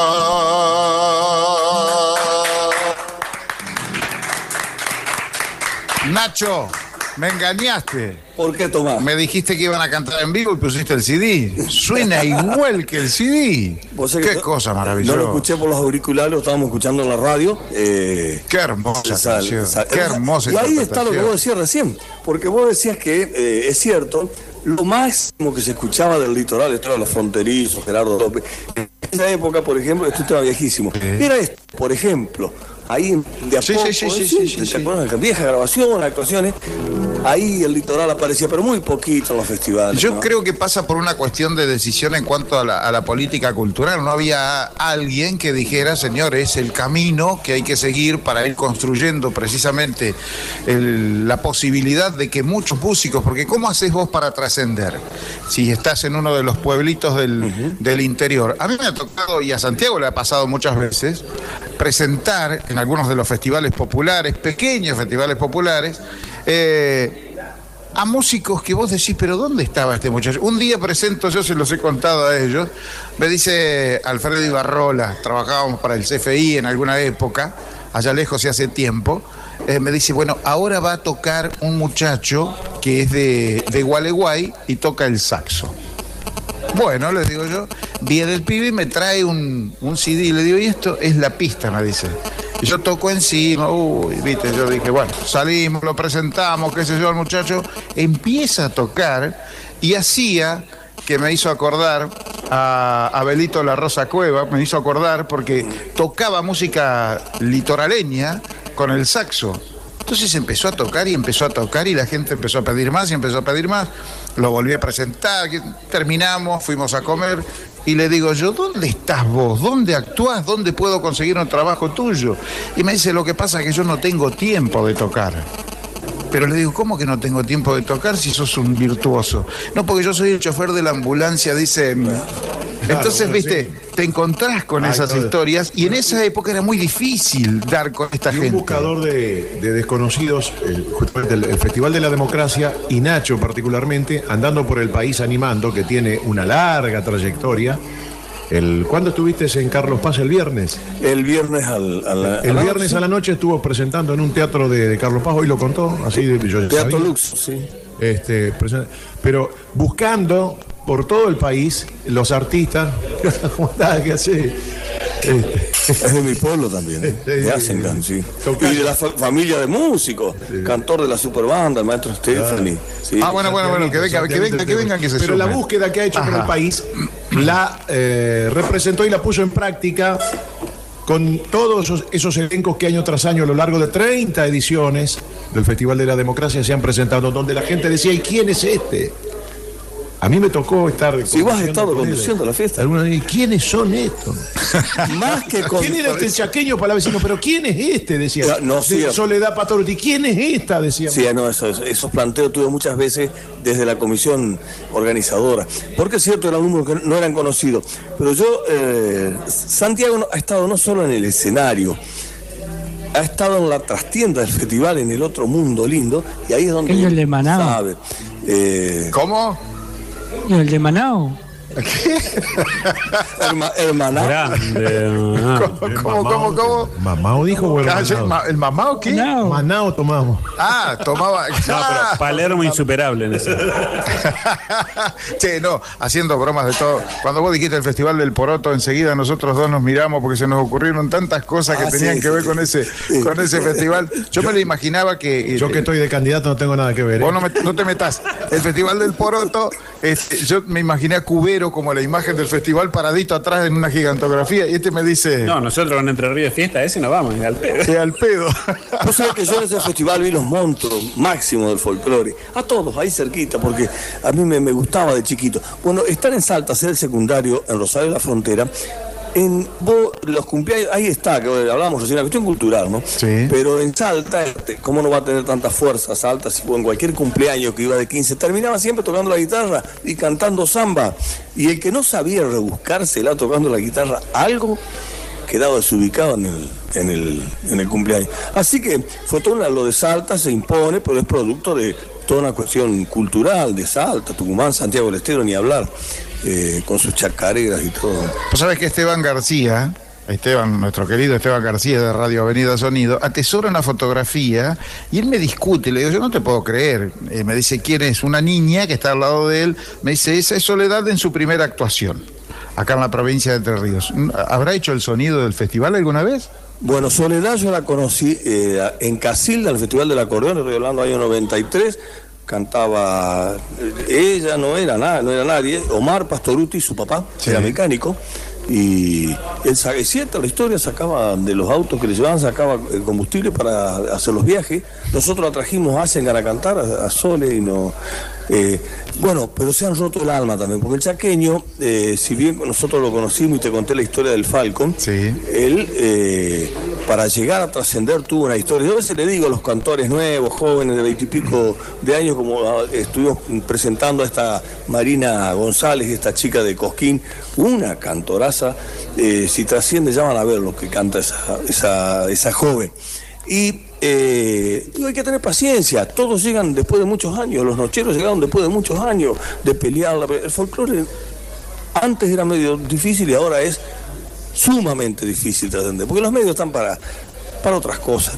Speaker 4: Nacho, me engañaste.
Speaker 8: ¿Por qué, Tomás?
Speaker 4: Me dijiste que iban a cantar en vivo y pusiste el CD. Suena igual que el CD. Qué cosa maravillosa.
Speaker 8: No lo escuché por los auriculares, lo estábamos escuchando en la radio.
Speaker 4: Qué hermosa canción. Qué hermosa.
Speaker 8: Y ahí está lo que vos decías recién. Porque vos decías que es cierto, lo máximo que se escuchaba del litoral, esto era los fronterizos, Gerardo López. En esa época, por ejemplo, esto estaba viejísimo. Era esto, por ejemplo. Ahí de a poco, vieja grabación, actuaciones, ahí el litoral aparecía, pero muy poquito en los festivales.
Speaker 4: Yo creo que pasa por una cuestión de decisión en cuanto a la política cultural. No había alguien que dijera, señores, el camino que hay que seguir para ir construyendo precisamente la posibilidad de que muchos músicos, porque ¿cómo haces vos para trascender? Si estás en uno de los pueblitos del interior. A mí me ha tocado, y a Santiago le ha pasado muchas veces, presentar en algunos de los festivales populares, pequeños festivales populares, a músicos que vos decís, pero ¿dónde estaba este muchacho? Un día presento, yo se los he contado a ellos, me dice Alfredo Ibarrola, trabajábamos para el CFI en alguna época, allá lejos y hace tiempo, me dice, bueno, ahora va a tocar un muchacho que es de Gualeguay y toca el saxo. Bueno, le digo yo, viene el pibe y me trae un CD, y le digo, y esto es la pista, me dice. Y yo toco encima, viste, yo dije, bueno, salimos, lo presentamos, qué sé yo, el muchacho empieza a tocar y hacía que me hizo acordar a Belito La Rosa Cueva, me hizo acordar porque tocaba música litoraleña con el saxo. Entonces empezó a tocar y la gente empezó a pedir más y empezó a pedir más. Lo volví a presentar, terminamos, fuimos a comer y le digo yo, ¿dónde estás vos? ¿Dónde actuás? ¿Dónde puedo conseguir un trabajo tuyo? Y me dice, lo que pasa es que yo no tengo tiempo de tocar. Pero le digo, ¿cómo que no tengo tiempo de tocar si sos un virtuoso? No, porque yo soy el chofer de la ambulancia, dicen. Entonces, viste, te encontrás con esas historias y en esa época era muy difícil dar con esta gente.
Speaker 3: Un buscador de desconocidos, justamente el Festival de la Democracia y Nacho particularmente, andando por el país animando, que tiene una larga trayectoria. ¿Cuándo estuviste en Carlos Paz el viernes?
Speaker 8: El viernes
Speaker 3: el viernes a la noche estuvo presentando en un teatro de Carlos Paz, hoy lo contó, así yo
Speaker 8: Teatro Lux, sí.
Speaker 3: Pero buscando por todo el país los artistas, ¿qué hace?
Speaker 8: Es de mi pueblo también, de Asengan, sí. Y de la familia de músicos, cantor de la superbanda, el maestro Stephanie. Sí.
Speaker 4: Bueno, que vengan, que se
Speaker 3: Pero
Speaker 4: sumen.
Speaker 3: la búsqueda que ha hecho por el país la representó y la puso en práctica con todos esos elencos que año tras año a lo largo de 30 ediciones del Festival de la Democracia se han presentado, donde la gente decía, ¿y quién es este? A mí me tocó estar...
Speaker 8: Si vos has estado conduciendo la fiesta.
Speaker 3: ¿Quiénes son estos?
Speaker 8: Más que con...
Speaker 3: ¿Quién era este chaqueño para vecino? ¿Pero quién es este? Decía.
Speaker 8: No, sí,
Speaker 3: Soledad Patorotti. ¿Quién es esta? Decía.
Speaker 8: Sí, no, esos planteos tuve muchas veces desde la comisión organizadora. Porque es cierto, eran números que no eran conocidos. Pero yo... Santiago ha estado no solo en el escenario, ha estado en la trastienda del festival, en el otro mundo lindo, y ahí es donde...
Speaker 5: ¿Es el de Manao?
Speaker 8: Sabe.
Speaker 4: ¿Cómo?
Speaker 5: ¿El de Manao?
Speaker 4: ¿Qué?
Speaker 8: Hermana.
Speaker 6: Grande.
Speaker 4: ¿Cómo?
Speaker 3: ¿Mamao dijo o hermanao?
Speaker 4: ¿El mamao qué?
Speaker 3: Manao tomamos.
Speaker 4: Tomaba.
Speaker 6: No, pero Palermo insuperable en eso.
Speaker 4: Che, no, haciendo bromas de todo. Cuando vos dijiste el Festival del Poroto, enseguida nosotros dos nos miramos porque se nos ocurrieron tantas cosas que tenían que ver con ese festival. Yo me lo imaginaba que...
Speaker 3: Yo que estoy de candidato no tengo nada que ver.
Speaker 4: Vos no te metas. El Festival del Poroto, yo me imaginé a Cubero Pero como la imagen del festival paradito atrás en una gigantografía, y este me dice...
Speaker 6: No, nosotros con Entre Ríos Fiesta, ese no vamos, ni al pedo.
Speaker 4: Sí, al pedo.
Speaker 8: Vos sabés que yo en ese festival vi los monstruos máximos del folclore, a todos, ahí cerquita, porque a mí me gustaba de chiquito. Bueno, estar en Salta, hacer el secundario en Rosario de la Frontera, vos, los cumpleaños, ahí está, que hablábamos recién, una cuestión cultural, ¿no?
Speaker 4: Sí.
Speaker 8: Pero en Salta, ¿cómo no va a tener tanta fuerza Salta si en cualquier cumpleaños que iba de 15 terminaba siempre tocando la guitarra y cantando samba? Y el que no sabía rebuscársela tocando la guitarra, algo quedaba desubicado en el cumpleaños. Así que fue todo lo de Salta, se impone, pero es producto de toda una cuestión cultural de Salta, Tucumán, Santiago del Estero, ni hablar. Con sus chacareras y todo.
Speaker 4: Pues sabes que Esteban, nuestro querido Esteban García de Radio Avenida Sonido, atesora una fotografía y él me discute, le digo, yo no te puedo creer. Me dice, ¿quién es? Una niña que está al lado de él. Me dice, esa es Soledad en su primera actuación, acá en la provincia de Entre Ríos. ¿Habrá hecho el sonido del festival alguna vez?
Speaker 8: Bueno, Soledad yo la conocí en Casilda, en el Festival del Acordeón, estoy hablando del año 93. Cantaba, ella no era nadie, Omar Pastoruti, su papá, sí, era mecánico, y él, es cierta la historia, sacaba de los autos que le llevaban, sacaba el combustible para hacer los viajes. Nosotros la trajimos a Asengar a cantar, a Sole, y no... bueno, pero se han roto el alma también, porque el chaqueño, si bien nosotros lo conocimos y te conté la historia del Falcon,
Speaker 4: sí,
Speaker 8: él, para llegar a trascender, tuvo una historia. Yo a veces le digo a los cantores nuevos, jóvenes de 20 y pico de años, como estuvimos presentando a esta Marina González, esta chica de Cosquín, una cantoraza, si trasciende, llaman a ver lo que canta esa joven. Y hay que tener paciencia, todos llegan después de muchos años, los nocheros llegaron después de muchos años de pelear. El folclore antes era medio difícil y ahora es sumamente difícil trascender, porque los medios están para otras cosas,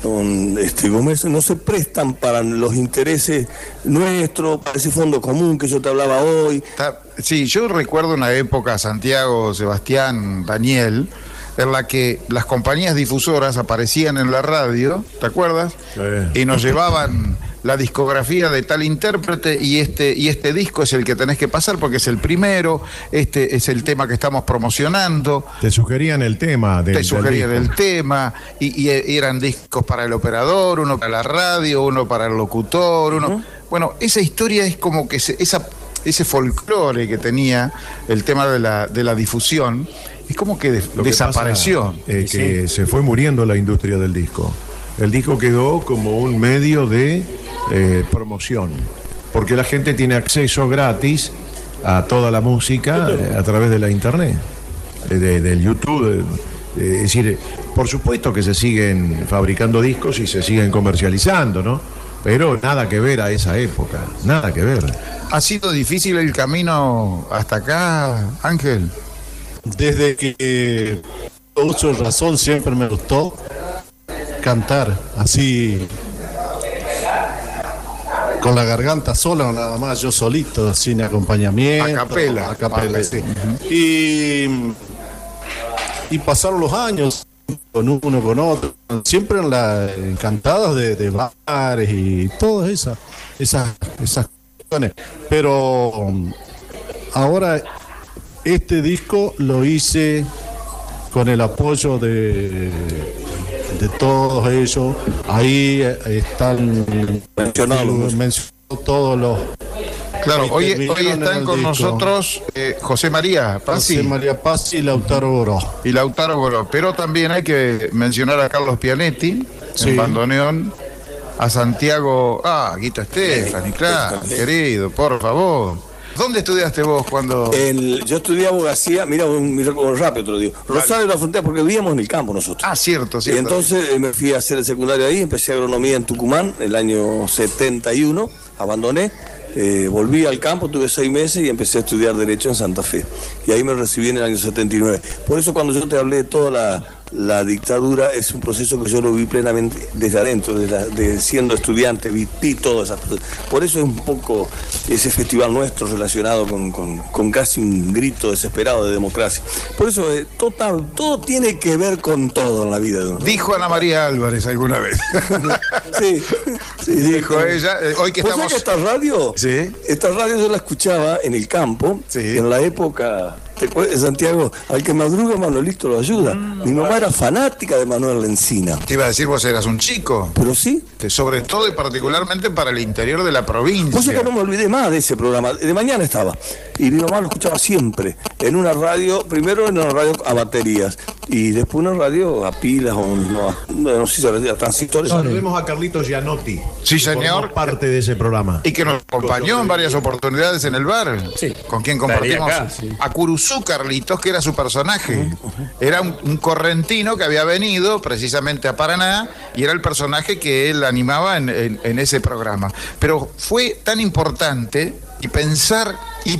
Speaker 8: no se prestan para los intereses nuestros, para ese fondo común que yo te hablaba hoy.
Speaker 4: Sí, yo recuerdo una época, Santiago, Sebastián, Daniel, en la que las compañías difusoras aparecían en la radio, ¿te acuerdas? Sí. Y nos llevaban la discografía de tal intérprete y este disco es el que tenés que pasar porque es el primero, este es el tema que estamos promocionando.
Speaker 3: Te sugerían el tema.
Speaker 4: Te sugerían el tema y eran discos para el operador, uno para la radio, uno para el locutor, uno... Uh-huh. Bueno, esa historia es como que ese folclore que tenía el tema de la difusión, es como que desapareció.
Speaker 3: Que se fue muriendo la industria del disco. El disco quedó como un medio de promoción, porque la gente tiene acceso gratis a toda la música a través de la internet, del YouTube. Es decir, por supuesto que se siguen fabricando discos y se siguen comercializando, ¿no? Pero nada que ver a esa época, nada que ver.
Speaker 4: ¿Ha sido difícil el camino hasta acá, Ángel?
Speaker 9: Desde que uso razón siempre me gustó cantar así con la garganta sola, nada más, yo solito, sin acompañamiento, a capela, sí. Uh-huh. Y pasaron los años con uno con otro, siempre en cantadas de bares y todas esas cuestiones, pero ahora este disco lo hice con el apoyo de todos ellos. Ahí están mencionados todos los...
Speaker 4: Claro, hoy están con nosotros José María Pazzi.
Speaker 9: José María Pazzi y Lautaro Goró.
Speaker 4: Pero también hay que mencionar a Carlos Pianetti, sí, en bandoneón, a Santiago... Guito Estefani, claro, querido, por favor. ¿Dónde estudiaste vos cuando...?
Speaker 8: Yo estudié abogacía, mira, rápido te lo digo, Rosario de la Frontera, porque vivíamos en el campo nosotros.
Speaker 4: Cierto.
Speaker 8: Y entonces me fui a hacer el secundario ahí, empecé agronomía en Tucumán, el año 71, abandoné, volví al campo, tuve 6 meses y empecé a estudiar Derecho en Santa Fe. Y ahí me recibí en el año 79. Por eso cuando yo te hablé de toda la dictadura es un proceso que yo lo vi plenamente desde adentro, de siendo estudiante, vi todas esas cosas. Por eso es un poco ese festival nuestro relacionado con casi un grito desesperado de democracia. Por eso, todo tiene que ver con todo en la vida de uno.
Speaker 4: Dijo Ana María Álvarez alguna vez.
Speaker 8: Sí,
Speaker 4: dijo ella. Hoy que estamos...
Speaker 8: que esta radio,
Speaker 4: ¿sí?
Speaker 8: Esta radio yo la escuchaba en el campo, sí, en la época... ¿Te acuerdas, Santiago? Al que madruga Manuelito lo ayuda. Mi mamá era fanática de Manuel Lencina.
Speaker 4: Te iba a decir, vos eras un chico.
Speaker 8: Pero sí.
Speaker 4: Sobre todo y particularmente para el interior de la provincia.
Speaker 8: Vos sabés que no me olvidé más de ese programa. De mañana estaba. Y mi mamá lo escuchaba siempre. En una radio, primero en una radio a baterías. Y después una radio a pilas o no sé si a transistores.
Speaker 3: Saludemos a Carlitos Gianotti.
Speaker 4: Sí, señor.
Speaker 3: Formó parte de ese programa.
Speaker 4: Y que nos acompañó en varias oportunidades en el bar.
Speaker 6: Sí.
Speaker 4: Con quien compartimos
Speaker 6: acá, sí.
Speaker 4: a Curuzú Carlitos, que era su personaje. Era un correntino que había venido precisamente a Paraná y era el personaje que él animaba en ese programa. Pero fue tan importante y pensar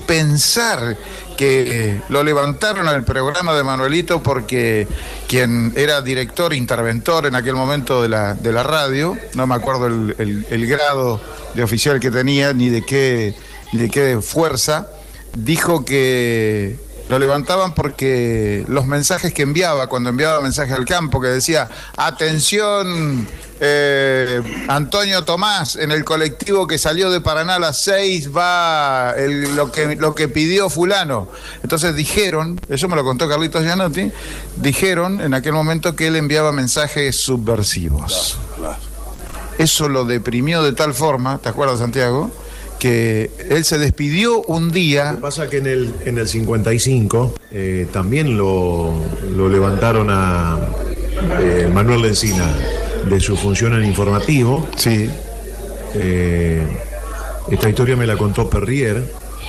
Speaker 4: que lo levantaron al programa de Manuelito porque quien era director, interventor en aquel momento de la radio, no me acuerdo el grado de oficial que tenía ni de qué fuerza, dijo que lo levantaban porque los mensajes que enviaba, cuando enviaba mensajes al campo, que decía, atención, Antonio Tomás, en el colectivo que salió de Paraná a las 6 va lo que pidió fulano. Entonces dijeron, eso me lo contó Carlitos Gianotti, dijeron en aquel momento que él enviaba mensajes subversivos. Claro. Eso lo deprimió de tal forma, ¿te acuerdas, Santiago?, que él se despidió un día.
Speaker 3: Lo que pasa que en el 55 también lo levantaron a Manuel Lencina de su función en informativo.
Speaker 4: Sí.
Speaker 3: Esta historia me la contó Perrier.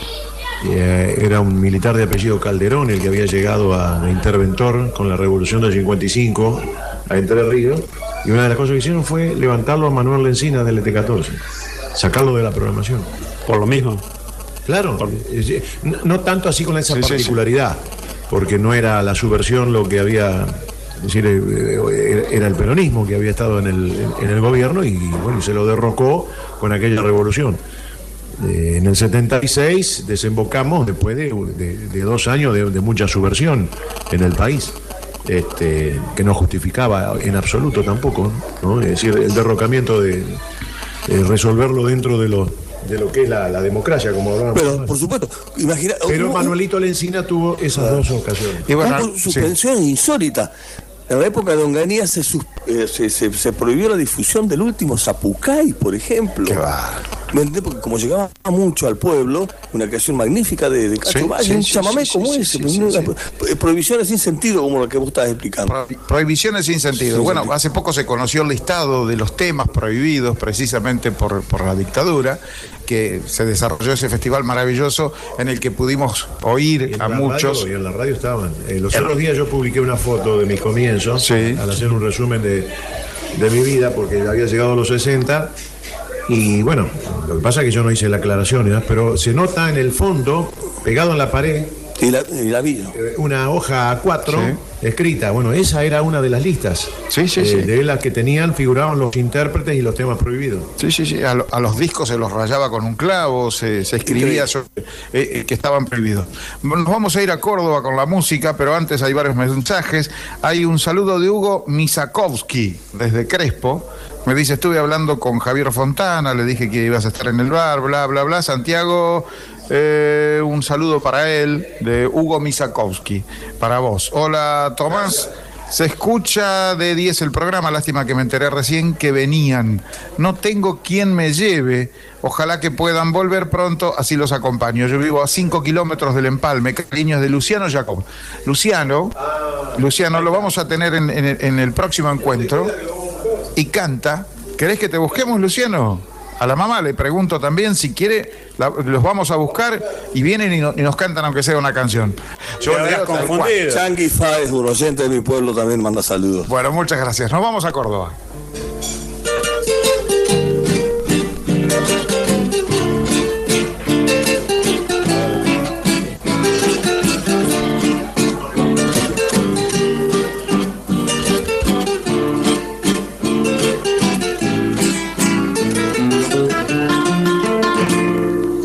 Speaker 3: Era un militar de apellido Calderón el que había llegado a interventor con la revolución del 55 a Entre Ríos. Y una de las cosas que hicieron fue levantarlo a Manuel Lencina del ET14. Sacarlo de la programación.
Speaker 6: Por lo mismo.
Speaker 3: Claro, no tanto así con esa particularidad, porque no era la subversión lo que había, es decir, era el peronismo que había estado en el gobierno y bueno, se lo derrocó con aquella revolución. En el 76 desembocamos después de 2 años de mucha subversión en el país. Que no justificaba en absoluto tampoco, ¿no? Es decir, el derrocamiento de resolverlo dentro de lo que es la democracia, como hablábamos.
Speaker 8: Pero, por supuesto, imagina.
Speaker 3: Pero Manuelito Lencina tuvo esas dos ocasiones.
Speaker 8: Y bueno, suspensión insólita. En la época de Onganía se prohibió la difusión del último Zapucay, por ejemplo.
Speaker 4: Qué va.
Speaker 8: Porque como llegaba mucho al pueblo, una creación magnífica de Cacho Valle, un chamamé como ese. Prohibiciones sin sentido, como lo que vos estás explicando.
Speaker 4: Prohibiciones sin sentido. Bueno, hace poco se conoció el listado de los temas prohibidos precisamente por la dictadura, que se desarrolló ese festival maravilloso en el que pudimos oír a muchos.
Speaker 3: Y en la radio estaban. Los otros días yo publiqué una foto de mis comienzos, al hacer un resumen de mi vida, porque había llegado a los 60. Y bueno, lo que pasa es que yo no hice la aclaración, ¿no? Pero se nota en el fondo, pegado en la pared,
Speaker 8: y la vi, ¿no?
Speaker 3: Una hoja A4 escrita. Bueno, esa era una de las listas. De las que figuraban los intérpretes y los temas prohibidos.
Speaker 4: Sí. A los discos se los rayaba con un clavo, se escribía que estaban prohibidos. Nos vamos a ir a Córdoba con la música, pero antes hay varios mensajes. Hay un saludo de Hugo Misakowski, desde Crespo. Me dice, estuve hablando con Javier Fontana, le dije que ibas a estar en el bar, bla, bla, bla. Santiago, un saludo para él, de Hugo Misakowski, para vos. Hola, Tomás. Se escucha de 10 el programa, lástima que me enteré recién que venían. No tengo quien me lleve. Ojalá que puedan volver pronto, así los acompaño. Yo vivo a 5 kilómetros del Empalme. Cariños de Luciano Jacob. Luciano, lo vamos a tener en el próximo encuentro. Y canta. ¿Querés que te busquemos, Luciano? A la mamá le pregunto también si quiere, los vamos a buscar y vienen y nos cantan aunque sea una canción.
Speaker 8: Changi Fáez, un oyente de mi pueblo, también manda saludos.
Speaker 4: Bueno, muchas gracias. Nos vamos a Córdoba.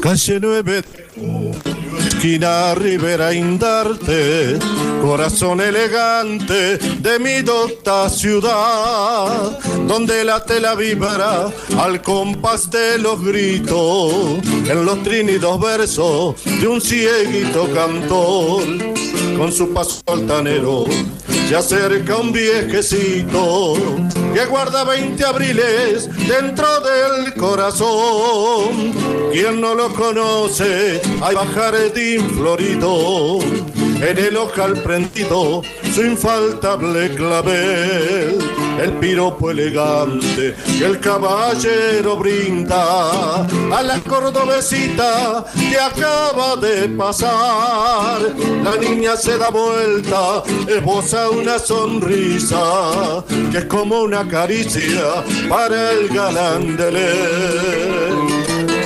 Speaker 9: calle 9, esquina Rivera Indarte, corazón elegante de mi docta ciudad, donde la tela vibra al compás de los gritos, en los trínidos versos de un cieguito cantor, con su paso altanero se acerca un viejecito que guarda 20 abriles dentro del corazón. Quien no lo conoce, hay Jardín florido, en el ojal prendido su infaltable clavel, el piropo elegante que el caballero brinda a la cordobesita que acaba de pasar. La niña se da vuelta, esboza una sonrisa que es como una caricia para el galán de él.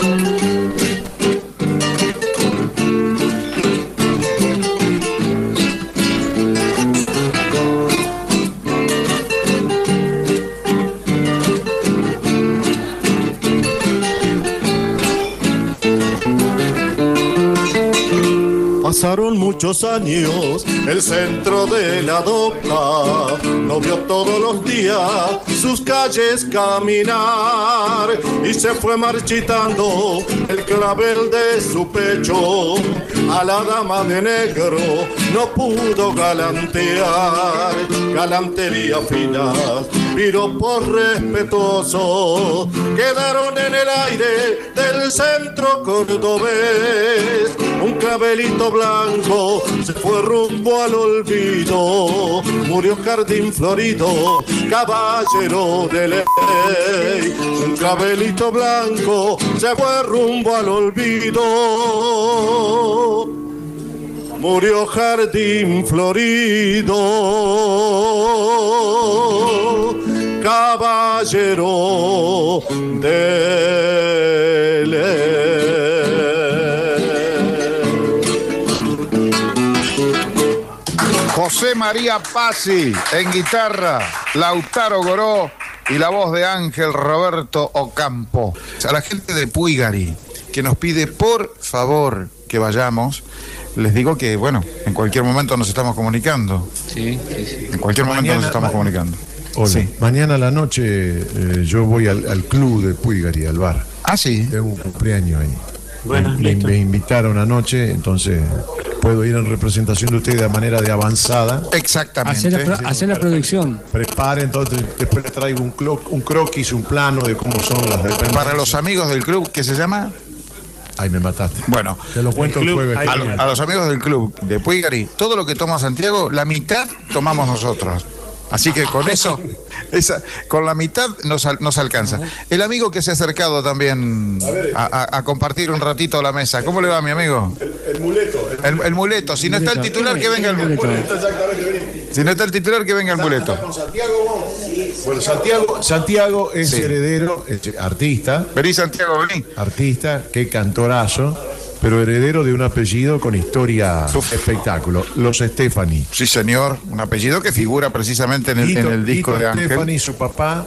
Speaker 9: Pasaron muchos años, el centro de la docta no vio todos los días sus calles caminar y se fue marchitando el clavel de su pecho. A la dama de negro no pudo galantear, galantería fina, piropos respetuosos quedaron en el aire del centro cordobés. Un clavelito blanco se fue rumbo al olvido, murió Jardín florido, caballero de ley. Un clavelito blanco se fue rumbo al olvido, murió Jardín florido, caballero de ley.
Speaker 4: José María Pazzi en guitarra, Lautaro Goró y la voz de Ángel Roberto Ocampo. A la gente de Puigari que nos pide por favor que vayamos, les digo que, bueno, en cualquier momento nos estamos comunicando.
Speaker 5: Sí.
Speaker 4: En cualquier momento nos estamos comunicando.
Speaker 3: Hola. Sí. Mañana a la noche yo voy al club de Puigari, al bar.
Speaker 4: Ah, sí.
Speaker 3: Tengo un cumpleaños ahí.
Speaker 6: Bueno,
Speaker 3: me invitaron anoche, entonces puedo ir en representación de ustedes de manera de avanzada.
Speaker 4: Exactamente.
Speaker 5: Hacer la producción.
Speaker 3: Preparen, entonces después les traigo un croquis, un plano de cómo son las dependencias.
Speaker 4: Para los amigos del club, ¿qué se llama?
Speaker 3: Ahí me mataste.
Speaker 4: Bueno,
Speaker 3: te lo cuento el jueves.
Speaker 4: A los amigos del club de Puigari, todo lo que toma Santiago, la mitad tomamos nosotros. Así que con eso, con la mitad nos alcanza. El amigo que se ha acercado también a compartir un ratito a la mesa. ¿Cómo le va, mi amigo?
Speaker 3: El muleto.
Speaker 4: El muleto. Si no está el titular, que venga el muleto. Si no está el titular, que venga el muleto.
Speaker 3: Bueno, Santiago es heredero, artista.
Speaker 4: Vení, Santiago, vení.
Speaker 3: Artista, qué cantorazo, pero heredero de un apellido con historia espectáculo, los Stefani.
Speaker 4: Sí, señor, un apellido que figura precisamente en el disco de Ángel.
Speaker 3: Stefani, su papá,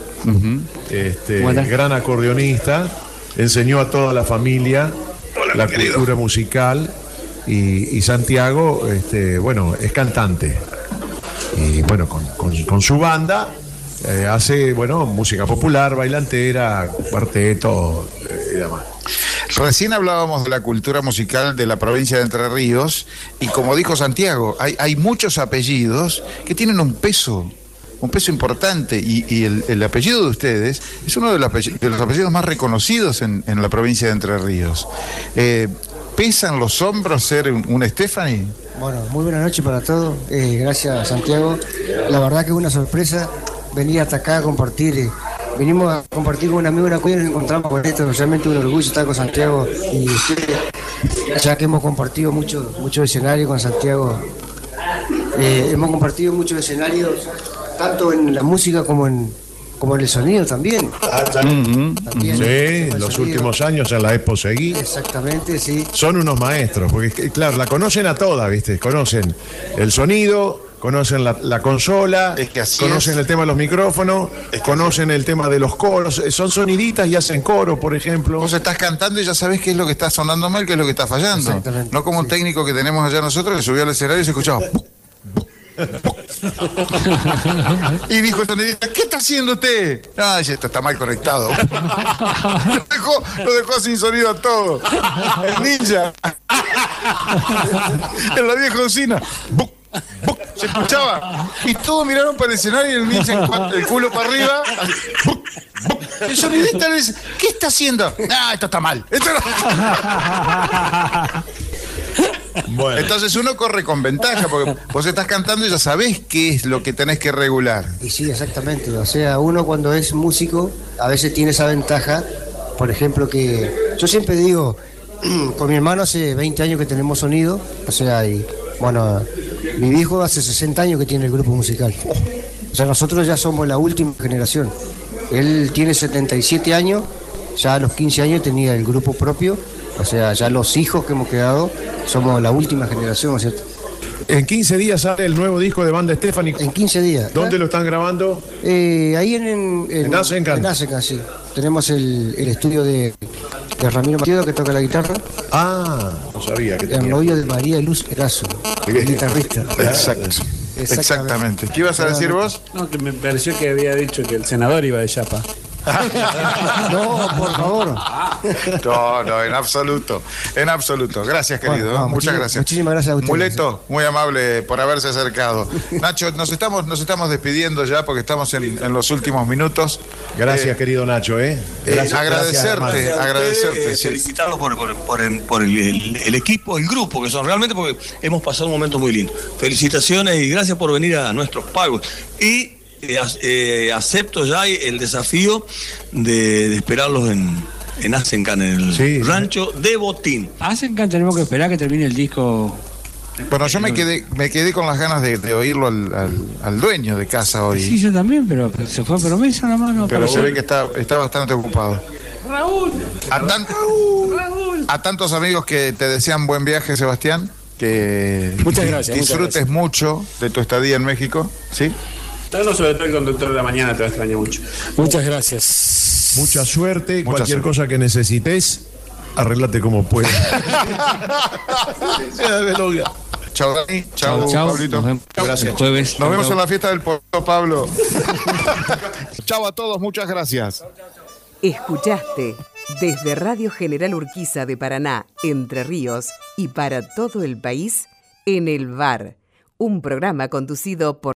Speaker 3: gran acordeonista, enseñó a toda la familia la cultura musical y Santiago, es cantante. Y bueno, con su banda hace, música popular, bailantera, cuarteto y demás.
Speaker 4: Recién hablábamos de la cultura musical de la provincia de Entre Ríos y como dijo Santiago, hay muchos apellidos que tienen un peso importante y el apellido de ustedes es uno de los apellidos más reconocidos en la provincia de Entre Ríos. ¿Pesan los hombros ser un Stefani?
Speaker 10: Bueno, muy buenas noches para todos. Gracias, Santiago. La verdad que es una sorpresa venir hasta acá a compartir. Venimos a compartir con un amigo una cuida y nos encontramos con esto. Realmente un orgullo estar con Santiago y ustedes, ya que hemos compartido mucho escenario con Santiago. Hemos compartido muchos escenarios, tanto en la música como en el sonido también.
Speaker 3: También sí, los últimos años en la Expo Seguí.
Speaker 10: Exactamente, sí.
Speaker 3: Son unos maestros, porque claro, la conocen a todas, ¿viste? Conocen el sonido, conocen la consola, conocen el tema de los micrófonos, conocen el tema de los coros, son soniditas y hacen coro, por ejemplo.
Speaker 4: Vos estás cantando y ya sabés qué es lo que está sonando mal, qué es lo que está fallando. No como un técnico que tenemos allá nosotros que subió al escenario y se escuchaba. Y dijo el sonidista, ¿qué está haciendo usted? Ah, esto está mal conectado. Lo dejó sin sonido a todo. El ninja. En la vieja cocina. Se escuchaba. Y todos miraron para el escenario y el ninja el culo para arriba. El sonidista le dice, ¿qué está haciendo? Ah, esto está mal. Bueno. Entonces uno corre con ventaja porque vos estás cantando y ya sabés qué es lo que tenés que regular.
Speaker 10: Y sí, exactamente. O sea, uno cuando es músico a veces tiene esa ventaja. Por ejemplo, que yo siempre digo, con mi hermano hace 20 años que tenemos sonido. O sea, y bueno, mi viejo hace 60 años que tiene el grupo musical. O sea, nosotros ya somos la última generación. Él tiene 77 años, ya a los 15 años tenía el grupo propio. O sea, ya los hijos que hemos quedado somos la última generación, ¿no es cierto?
Speaker 3: En 15 días sale el nuevo disco de Banda Estefani.
Speaker 10: En 15 días.
Speaker 3: ¿Dónde lo están grabando?
Speaker 10: Ahí en
Speaker 3: Asencan.
Speaker 10: En Asencan, sí. Tenemos el estudio de Ramiro Macedo, que toca la guitarra.
Speaker 3: Ah, no sabía que tenía.
Speaker 10: El novio de María Luz Erazo, el guitarrista.
Speaker 4: Exacto. Exactamente. ¿Qué ibas a decir vos?
Speaker 6: No, que me pareció que había dicho que el senador iba de chapa.
Speaker 10: No, por favor.
Speaker 4: No, en absoluto. En absoluto. Gracias, querido.
Speaker 10: Bueno,
Speaker 4: muchas gracias.
Speaker 10: Muchísimas gracias a ustedes.
Speaker 4: Muleto, muy amable por haberse acercado. Nacho, nos estamos despidiendo ya porque estamos en los últimos minutos.
Speaker 3: Gracias, querido Nacho.
Speaker 4: Gracias, agradecerte.
Speaker 8: Felicitarlos por el equipo, el grupo que son realmente, porque hemos pasado un momento muy lindo. Felicitaciones y gracias por venir a nuestros pagos. Y acepto ya el desafío de esperarlos en Asencan, en el rancho de Botín.
Speaker 5: Asencan tenemos que esperar que termine el disco.
Speaker 4: Bueno, yo me quedé con las ganas de oírlo al dueño de casa hoy.
Speaker 5: Sí, yo también, pero se fue a promesa la mano.
Speaker 4: Pero se ve que está bastante ocupado.
Speaker 5: Raúl.
Speaker 4: A tantos amigos que te desean buen viaje, Sebastián, que
Speaker 7: muchas gracias,
Speaker 4: disfrutes mucho de tu estadía en México, ¿sí?
Speaker 6: Sobre todo el conductor de la mañana te va a extrañar mucho.
Speaker 7: Muchas gracias.
Speaker 3: Mucha suerte. Cualquier cosa que necesites, arréglate como puedas.
Speaker 4: Chao, Dani. Chao, Pablito.
Speaker 5: Gracias. Jueves.
Speaker 4: Nos vemos en la fiesta del pueblo, Pablo. Chao a todos, muchas gracias.
Speaker 1: Escuchaste desde Radio General Urquiza de Paraná, Entre Ríos y para todo el país, En el Bar, un programa conducido por